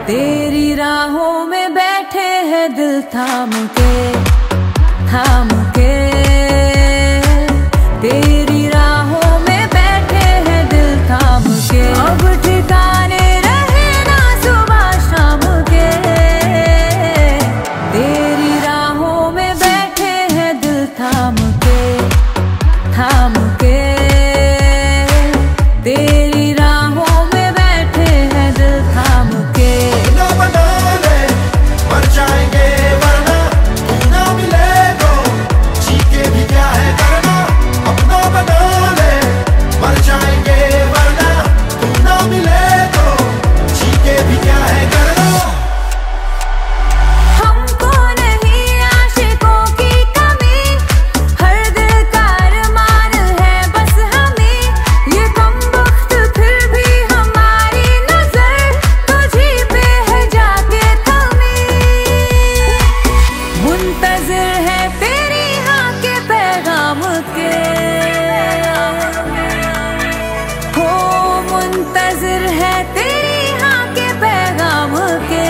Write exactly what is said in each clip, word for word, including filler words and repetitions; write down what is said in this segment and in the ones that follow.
तेरी राहों में बैठे हैं दिल थाम के, थाम के। तेरी राहों में बैठे हैं दिल थाम के। अब ठिकाने रहे ना सुबह शाम के। तेरी राहों में बैठे हैं दिल थाम के, थाम के। तेरी राहों में बैठे हैं दिल थाम के। ना बना ले मर जाएंगे वरना तू ना मिले तो जी के भी क्या है करना। अपना बना ले मर जाएंगे वरना तू ना मिले तो जी के भी क्या है करना। हमको नहीं आशिकों की कमी, हर दिल का अरमान है बस हमें। ये कम वक्त फिर भी हमारी नजर तुझी पे है जाके थमी। मुंतजिर है तेरी हाँ के पैगाम के, हो मुंतजिर है तेरी हाँ के पैगाम के।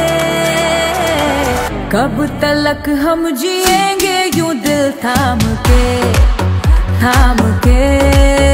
कब तलक हम जिएंगे यूं दिल थाम के, थाम के।